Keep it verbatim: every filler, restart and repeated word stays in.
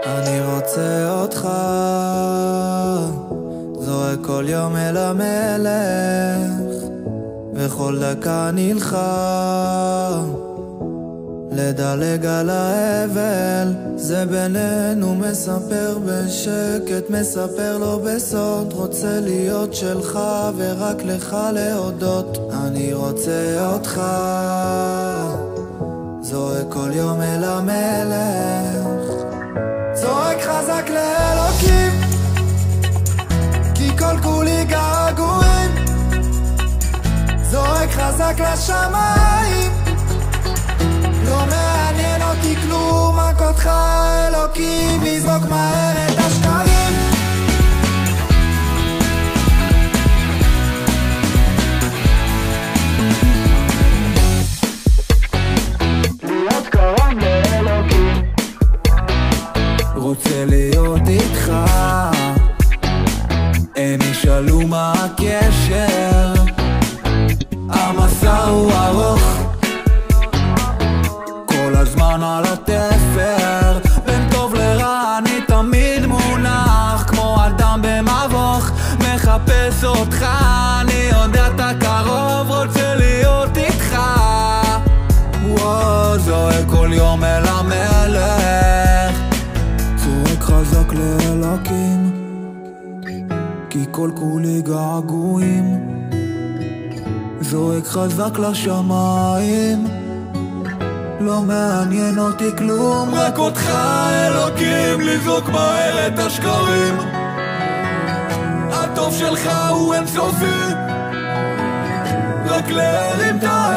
אני רוצה אותך, זורק כל יום אל המלך, וכל דקה נלחם לדלג על האבל. זה בינינו, מספר בשקט, מספר לו בסוד. רוצה להיות שלך ורק לך להודות. אני רוצה אותך, זורק כל יום אל המלך, זורק חזק לאלוקים, כי כל כולי געגועים. זורק חזק לשמיים, לא מעניין אותי כלום, רק אותך אלוקים. לזרוק מהר את השקרים, להיות קרוב לאלוקים. רוצה להיות איתך, הם ישאלו מה הקשר, המסע הוא ארוך, כל הזמן על התפר, בין טוב לרע אני תמיד מונח, כמו אדם במבוך, מחפש אותך. אני יודע אתה קרוב, רוצה להיות איתך. וואו, זורק כל יום אל המלך, זורק חזק לאלוקים, כי כל כולי געגועים. זורק חזק לשמיים, לא מעניין אותי כלום, רק אותך אלוקים. לזרוק מהר את השקרים, הטוב שלך הוא אינסופי, רק להרים את